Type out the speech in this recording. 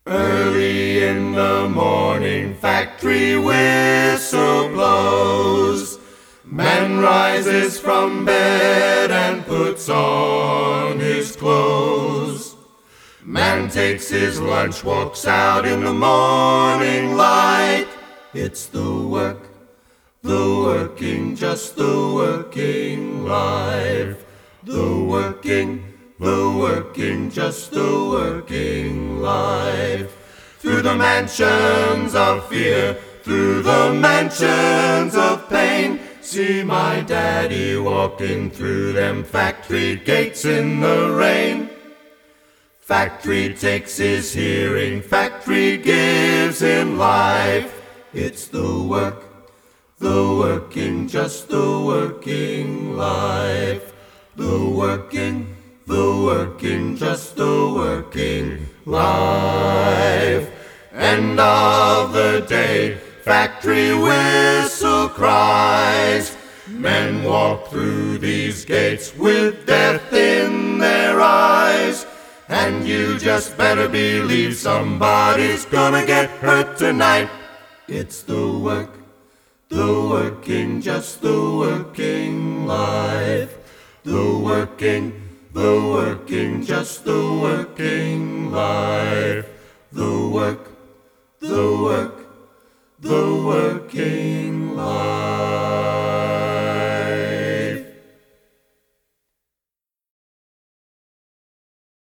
Early in the morning, factory whistle blows. Man rises from bed and puts on his clothes. Man takes his lunch, walks out in the morning light. It's the working, just the working life. The working, just the working life. Through the mansions of fear, through the mansions of pain, see my daddy walking through them factory gates in the rain. Factory takes his hearing, factory gives him life. It's the working, just the working life. The working, just the working life. End of the day, factory whistle cries. Men walk through these gates with death in their eyes. And you just better believe somebody's gonna get hurt tonight. It's the working, just the working life. The working, just the working life. The work,